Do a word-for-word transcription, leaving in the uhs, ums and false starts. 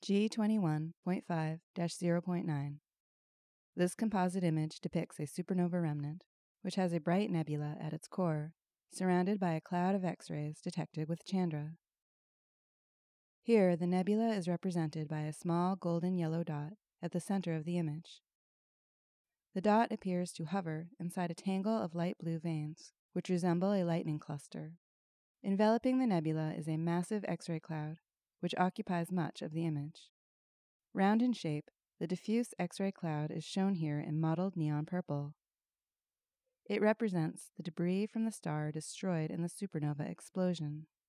G twenty-one point five dash zero point nine. This composite image depicts a supernova remnant, which has a bright nebula at its core, surrounded by a cloud of X-rays detected with Chandra. Here, the nebula is represented by a small golden yellow dot at the center of the image. The dot appears to hover inside a tangle of light blue veins, which resemble a lightning cluster. Enveloping the nebula is a massive X-ray cloud, which occupies much of the image. Round in shape, the diffuse X-ray cloud is shown here in mottled neon purple. It represents the debris from the star destroyed in the supernova explosion.